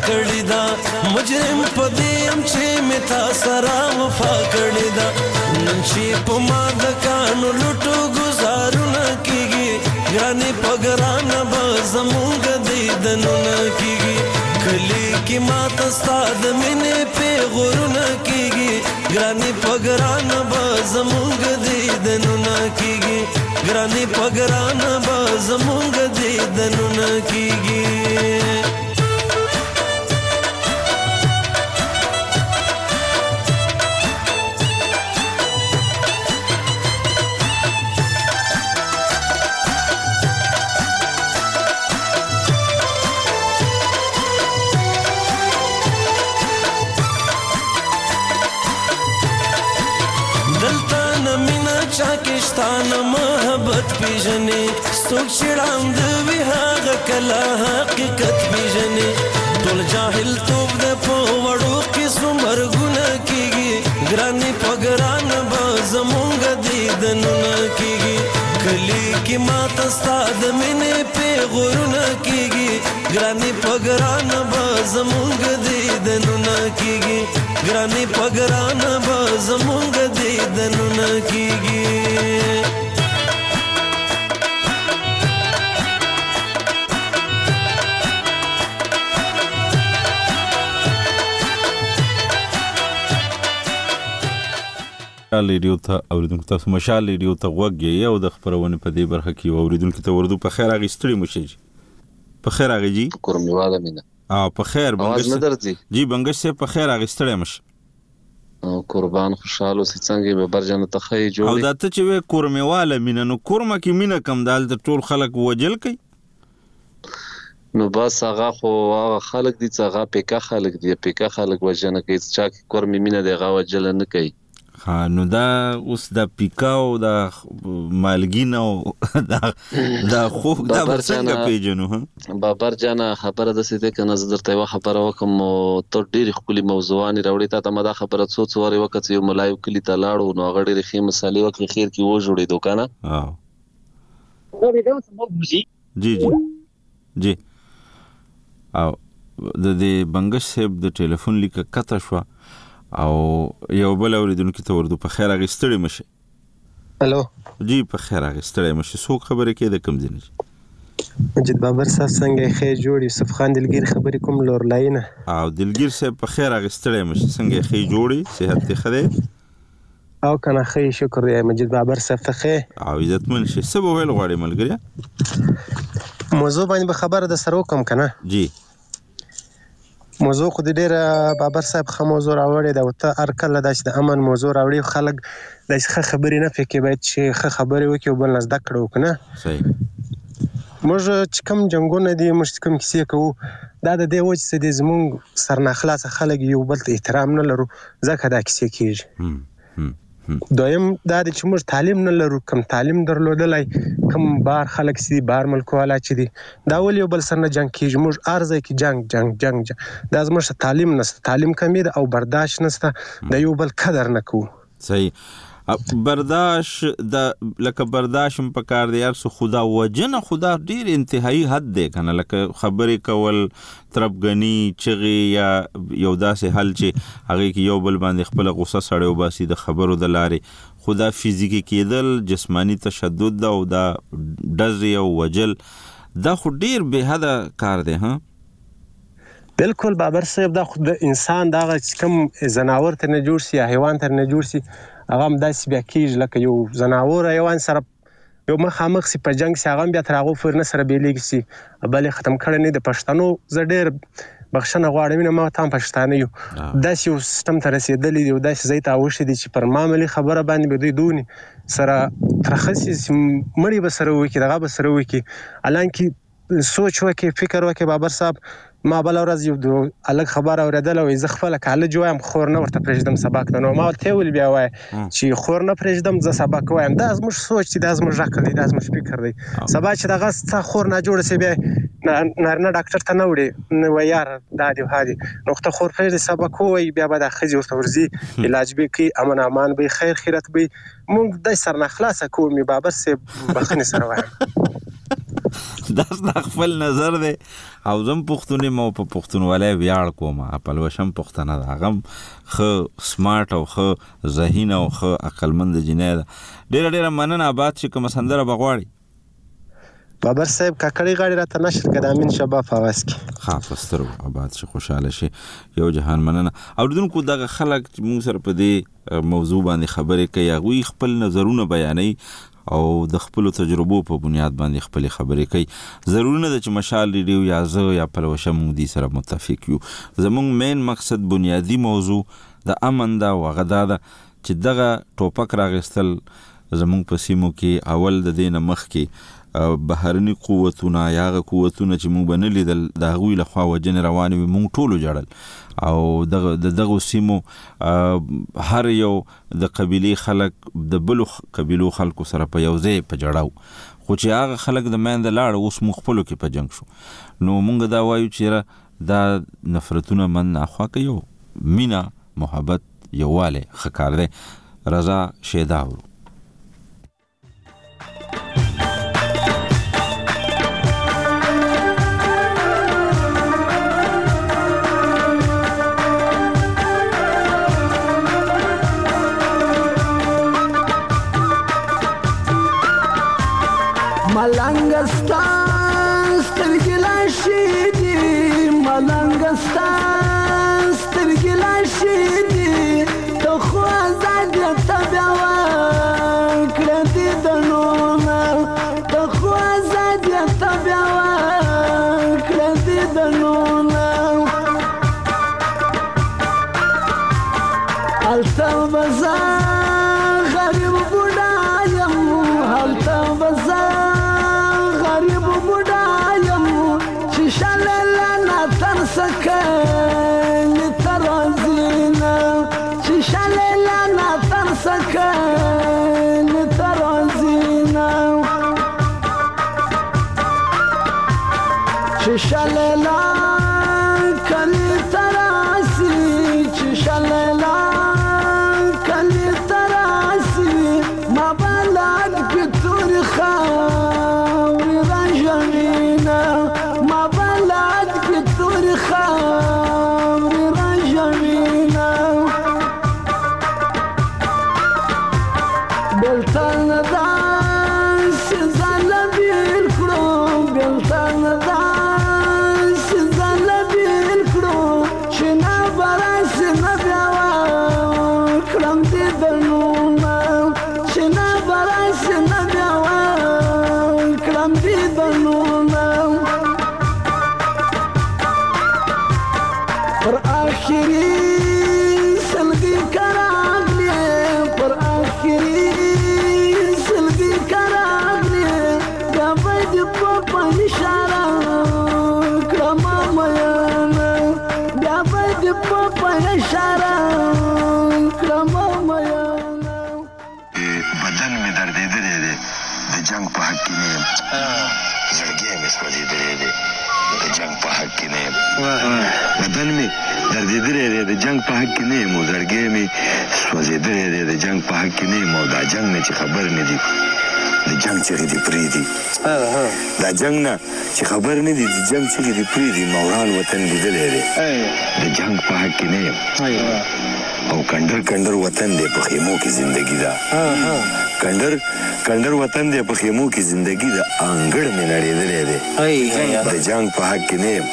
کړی دا مجرم پدې ام چې متا سره وفا کړی دا نن چې په ما د کانو لټو گزارونه کیږي ګرانې پګرانه به زمونږ دیدنونه کیږي کلی کی ماته ستا د مینې پیغورونه کیږي ګرانې پګرانه به زمونږ دیدنونه کیږي ګرانې پګرانه به زمونږ دیدنونه کیږي چاکشتانه محبت پیژنې څوک چې ړاند وي هغه کله حقیقت پیژنې ټول جاهل توب د په وړو کیسو مرګونه کیږي ګرانې په ګرانه به زمونږ دیدنونه کیږي کلی کې ماته ستا د مینې پیغورونه کیږي ګرانې په ګرانه به زمونږ دیدنونه کیږي ګرانې په ګرانه به زمونږ دیدنونه کیږي ریډیو ته اوریدونکو تاسو مشال ریډیو ته غوږی او د خبرونه په دې برخه کې اوریدونکو ته وردو په خیر اغستړي مشي په خیر اغي جی کورمیواله مینا اه په خیر بنګش نه درځي جی بنګش سه په خیر اغستړي مش او قربان خوشاله سي څنګه به برجن ته خې جوړي او دا ته چې وې کورمیواله مینا نو کورما کې مینا کم دال د ټول خلک وجل کوي نو بس هغه خو هغه خلک دي چې هغه پیکا خلک دي پیکا خلک وجنه کوي چې کورمی مینا دی هغه وجل نه کوي ها نو دا اوس د پیکاو د مالګینو دا دا خو دا څنګه پیژنو ها بابر جانا خبره د سیده کنه زه درته یو خبره وکم ته ډېر خولي موضوعانی راوړی ته ما دا خبره څو څو وری وخت یو ملایو کلی ته لاړو نو هغه ډېر خې مسالې وکړي خیر کې و جوړې دوکانه ها نو دې اوس مو بوزي جی جی جی او د دې بنګش صاحب د ټلیفون لیک کته شو او یو بل اوریدونکو ته ورته په خیر اغستړي مشه الو جی په خیر اغستړي مشه سو خبره کې د کم ځینې مجید بابر صاحب څنګه خې جوړ یوسف خان دلګیر خبرې کوم لور لاینه او دلګیر صاحب په خیر اغستړي مشه څنګه خې جوړي صحت ته خده او کنه خې شکر دی مجید بابر صاحب ته خې او عزتمن شي سبا ویل غواړي ملګری موضوع باندې خبره د سره کوم کنه جی موضوع خو دې ډېر بابر صاحب خو موضوع راوړی دا ته هر کله دا چې د امن موضوع راوړي خلک د ښه خبرې نه فکر باید چې ښه خبرې وکړي او بل نه زده کړو کنه صحیح موږ چې کوم جنگونه دي موږ کوم کیسې کوو دا د دې وجه چې د زمونږ سرناخلاصه خلک یو بل ته احترام نه لرو ځکه دا کیسې کیږي دویم دا چې موږ تعلیم نه لرو کم تعلیم درلودلای کم بار خلک سي بار ملک والا چې دي دا ول یو بل سره نه جنگ کیږي موږ ارزه کې جنگ جنگ جنگ, جنگ. دا زموږ تعلیم نشته تعلیم کمی ده او برداشت نشته د یو بل قدر نه کوو صحیح برداشت د لکه برداشت په کار دی ارسو خدا وجنه خدا ډیر انتهایی حد دی کنه لکه خبرې کول تربګنی چغي یا یو داسې حل چې هغه کې یو بل باندې خپل غوسه سړیو باسي د خبرو د لارې خدا فزیکی کېدل جسمانی تشدد دا او دا ډز او وجل دا خو ډیر به حد کار دی ها بالکل بابر صاحب دا خو د انسان دا کوم زناور ته نه جوړ سي یا حیوان ته نه جوړ سي هغه هم داسې بیا کېږي لکه یو زناور حیوان سره یو مخامخ سي په جنګ سي هغه هم بیا تر هغو پورې نه سره بیلیږي سي بل یې ختم کړی نه د پښتنو زه ډېر بخښنه غواړم نه ما ته هم پښتانه یو داسې یو سیستم ته رسېدلی دی او داسې ځای ته اوښتي دي چې پر معمولي خبره باندې به دوی دونې سره ترخه سي مړي به سره وکړي دغه به سره وکړي حالانکې سوچ وکړي فکر وکړي بابر صاحب ما بل ورځ یو الګ خبر اوریدل او زه خپل کالج وایم خور نه ورته پرېږدم سبق ته نو ما ته ویل بیا وای چې خور نه پرېږدم زه سبق وایم دا زموږ سوچ دی دا زموږ عقل دی دا زموږ فکر دی سبا چې دغه څه خور نه جوړ سي بیا نارنه ډاکټر ته نه وړي نو یار دا دی هادي نو ته خور پرېږدي سبق وای بیا به د خځې ورته ورځي علاج به کوي امن امان به خیر خیرت به مونږ د سرناخلاصه کوو می بابر سي بخنه سره وایم دا ستا خپل نظر دی او زم پښتون یم او په پښتونولۍ ویاړ کوم. پلوشم پښتنه ده، هغه هم ښه سمارټ او ښه ذهین او ښه عقلمند جینۍ ده. ډېره ډېره مننه. آباد چې کومه سندره به غواړي بابر صاحب کاکړي غاړي راته نشر کړه د امین شباب فواز کې. ښه په سترګو آباد شي، خوشحاله شي. یو جهان مننه. اورېدونکو دغه خلک چې موږ سره په دې موضوع باندې خبرې کوي، هغوی خپل نظرونه بیانوي او د خپلو تجربو په بنیاد باندې خپلې خبرې کوي. ضروري نه ده چې مشال ریډیو یا زه یا پلوشه موږ دې سره متفق یو. زموږ مین مقصد بنیادی موضوع د امن ده او هغه دا ده چې دغه ټوپک راغستل زموږ په سیمو کې اول د دې نه مخکې بهرني قوتونه یا هغه قوتونه چې موږ به نه لیدل د هغوی لخوا وجنې روانې وي، موږ ټولو ژړل او دغه د دغو سیمو هر یو د قبیلې خلک د بلو قبیلو خلکو سره په یو ځای په جړاو، خو چې هغه خلک د منځه لاړه اوس موږ خپلو کې په جنګ شو. نو موږ دا وایو چې دا نفرتونه من اخوا کوي، مینه محبت یووالی ښه کار دی. رضا شیدا ورو ملنګستان سترګې لا شي دي، ملنګستان سترګې لا شي دي، ته خو آزاد یې ته بیا وکړه دیدنونه، ته خو آزاد یې ته بیا وکړه دیدنونه. هلته به زه غریب بوډا یم، هلته به زه سکن ترازینا ششالیلا ناتر سکن ترازینا ششالیلا کلی تراسی ششالیلا کلی تراسی ما بلد که توری خاوری رنجمینا، ما بلد که توری خاوری رنجمینا. بلتان دانسی زن بیل کرو، بلتان دانسی زن بیل کرو، چنا براسی نبیاوا کرم دیدنونا، چنا براسی نبیاوا کرم دیدنونا. پر آخری سلگی کراغلی، پر آخری سلگی کراغلی، بیا باید پاپا نشارا کرما میانا، بیا باید پاپا نشارا کرما میانا. بدن می دردیدلی دی د جنگ په حق کې نه یم، زړګی مې سوځېدلی دی د جنگ په حق کې نه یم، بدن مې دردېدلی دی د جنگ په حق کې نه یم، زړګی مې سوځېدلی دی د جنگ په حق کې نه یم. او دا جنگ نه چې خبر نه دي د جنگ چغې دې پرېږدي، دا جنگ نه چې خبر نه دي د جنگ چغې دې پرېږدي. موران وطن لیدلی دی د جنگ په حق کې نه یم، او کندر کندر وطن دی په خیمو کې زندگی ده، کندر کندر وطن دی په خیمو کې زندگی ده. انګړ مې نړېدلی دی د جنگ په حق کې نه یم،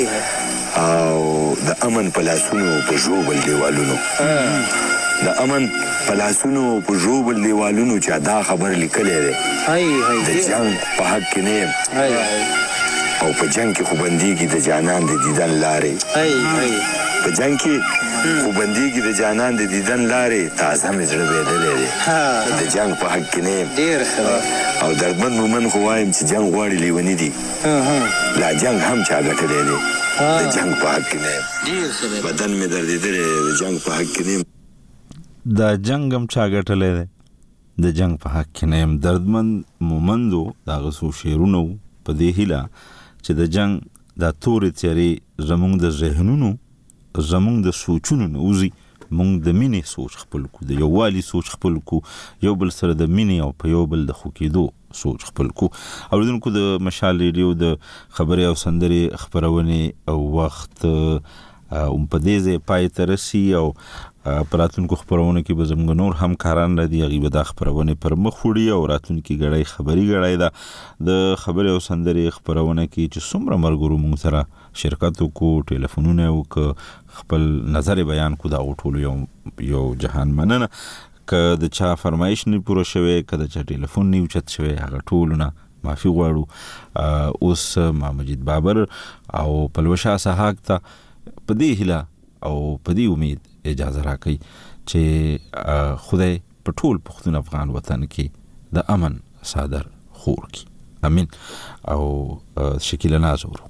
او د امن په لاسونو په ژوبل دیوالونو، د امن په لاسونو په ژوبل دیوالونو چا دا خبر لیکلی دی د جنگ په حق کې نه یم، او په جنگ کې خو بندېږي د جانان د دیدن لارې، په جنگ کې خو بندېږي د جانان د دیدن لارې. تازه مې زړه بېدلی دی د جنگ په حق کې نه یم، او دردمند مومن خو وایم چې جنگ غواړي لیوني دي، لا جنگ هم چا ګټلی دی د جنگ په حق کې نه یم. بدن مې دردېدلی دی د جنگ په حق کې نه یم، دا جنگ هم چا ګټلی دی د جنگ په حق کې نه یم. دردمند مومندو د هغه څو شعرونه په دې هیله چې د جنگ دا تورې تیارې زموږ د ذهنونو زموږ د سوچونو نه وځي، مونږ د مینې سوچ خپل کو د یووالي سوچ خپل کو یو بل سره د مینې او په یو بل د خوکېدو سوچ خپل کو. اوریدونکو د مشال ریډیو د خبري او سندري خبرونه او وخت ام په دې ځای پای ته رسي او پراتونکو خبرونه کې به زموږ نور هم کاران را دي غیبه د خبرونه پر مخ وړي او راتونکو غړای خبري غړای دا د خبري او سندري خبرونه کې چې څومره مرګورو موږ سره شرکت کو ټلیفونونه او خپل نظر بیان کو دا ټول یو یو جهان مننه که د چا فرمایش نه پوره شوه که د چا ټلیفون نه اوچت شوه هغه ټولونه معافي غواړو. اوس ما مجید بابر او پلوشا سحاق ته په دې هیله او په دې امید اجازه راکړي چې خدای په ټول پښتون افغان وطن کې د امن صادر خور کی. امين. او شکیل نازور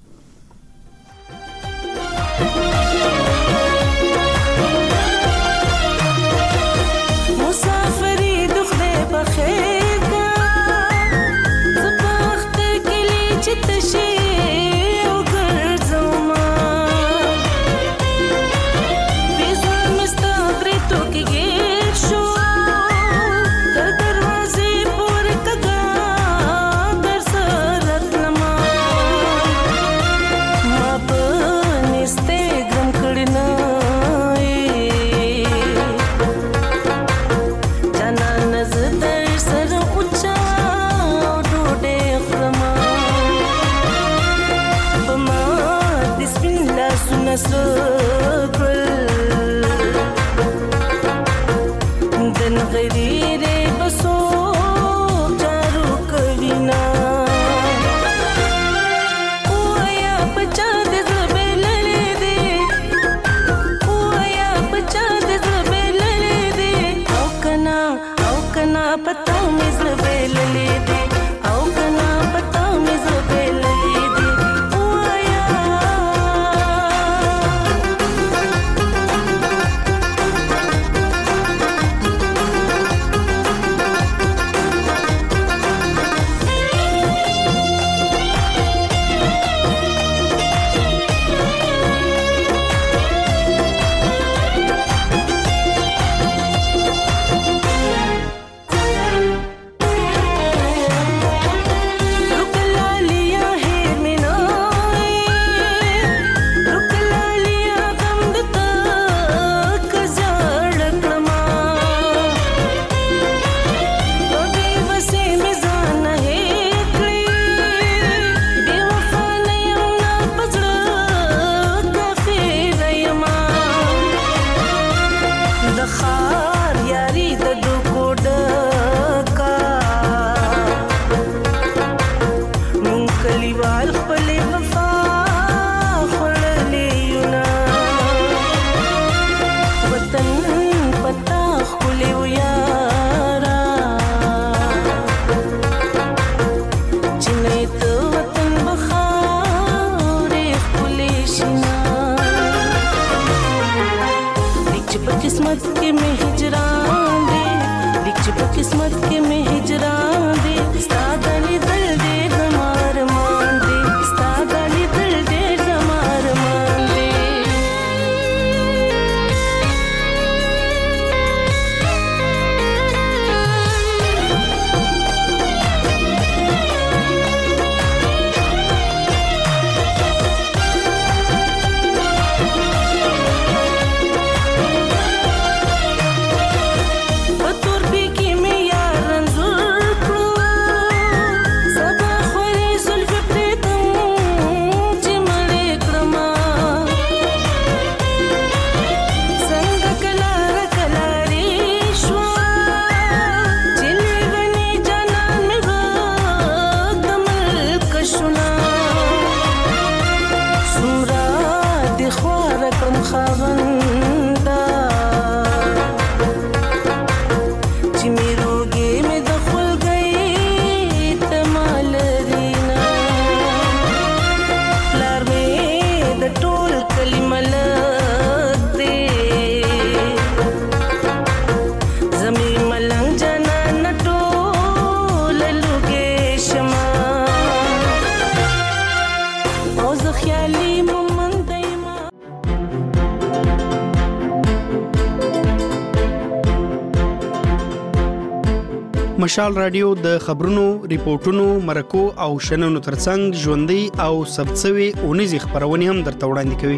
مسافری دخله بخیر کا زبخت کلی چتشی مشال رادیو د خبرونو، ریپورتونو، مرکو او شننو ترڅنګ ژوندۍ او ثبتسوي اونیزې خبرونه هم درته وړاندې کوي.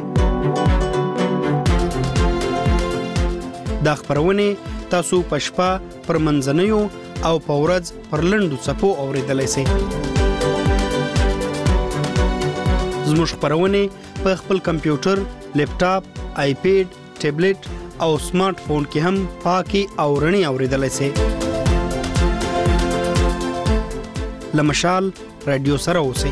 دا خبرونه تاسو په شپه، پر منځنیو او په ورځ پر لنډو څپو اوریدلای شئ. زموږ خبرونه په خپل کمپیوټر، لیپټاپ، آیپیډ، ټابلیټ او سمارټ فون کې هم پاکي او رڼي اوریدلای شئ. لمشال رادیو سره اوسئ.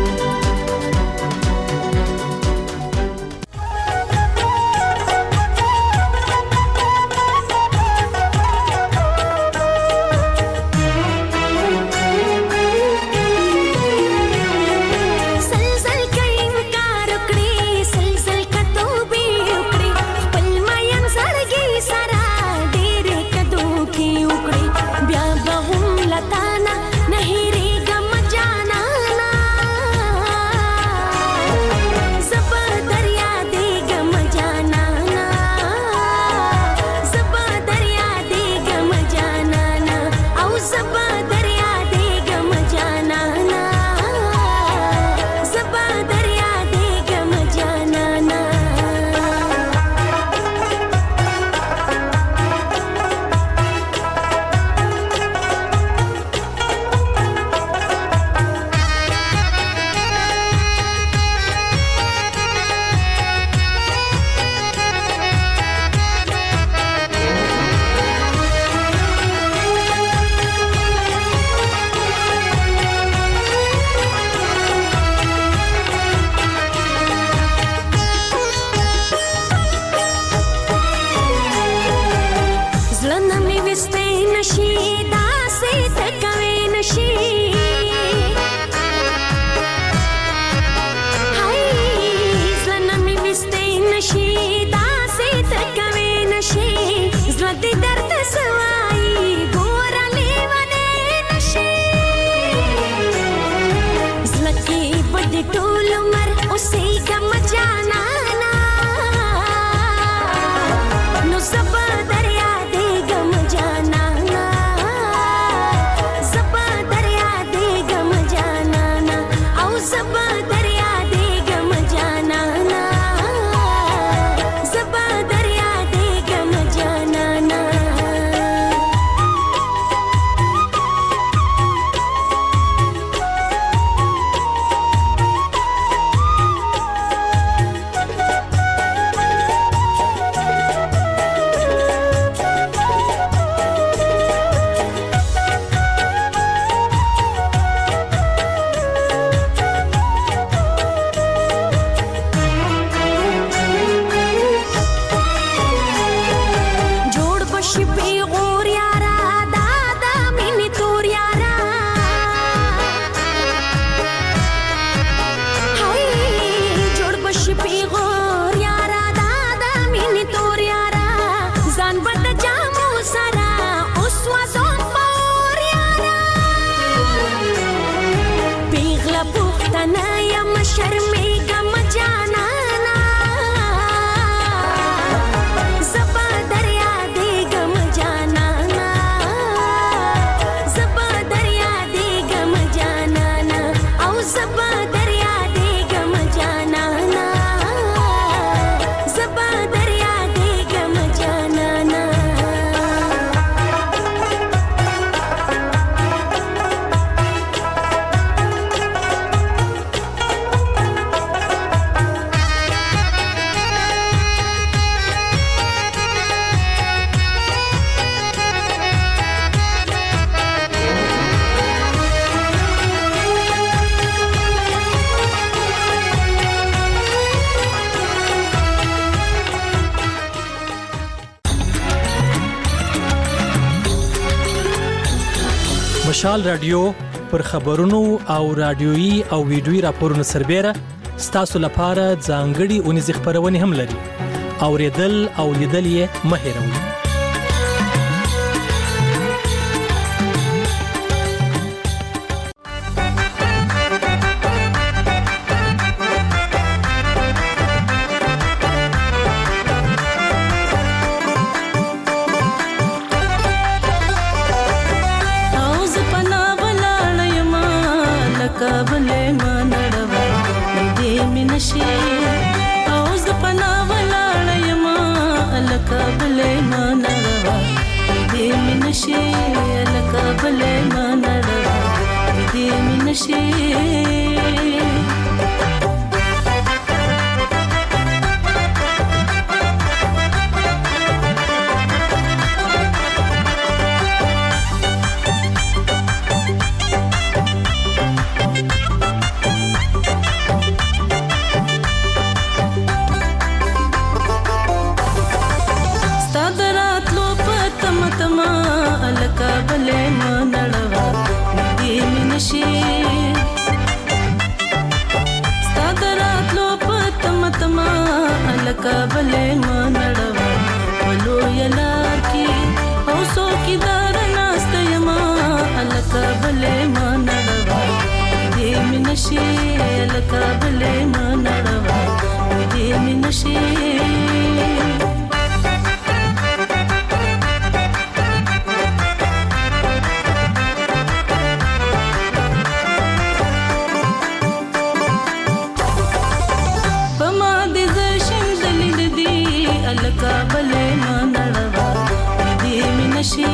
مشال رادیو پر خبرونو او رادیويي او ویډیويي راپورونو سربېره ستاسو لپاره ځانګړي اونیزې خبرونه هم لري. اوریدل او لیدل یې مه هېروئ. بلې ما نړوا دې مینشي او ز پنا ولاړ یما الکا بلې ما نړوا دې مینشي الکا بلې ما نړوا دې مینشي بلې ما نړوا دې مینشي ستادراتلو پتم تما الکا بلې ما نړوا ولو یلار کی او سو کی دار ناست یما الکا بلې ما نړوا دې مینشي الکا بلې ما نړوا دې مینشي الکا بلې ما نړوا دې مینشي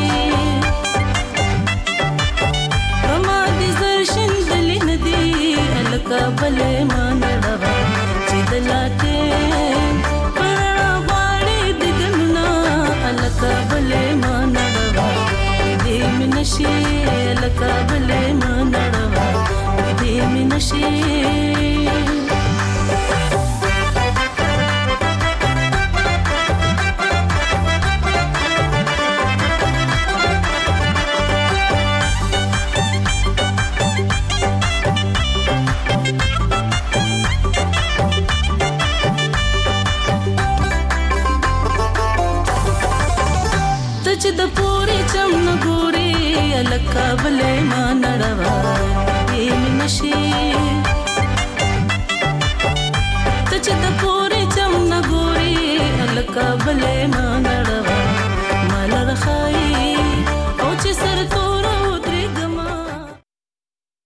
رما دې زر شندلې ندي الکا بلې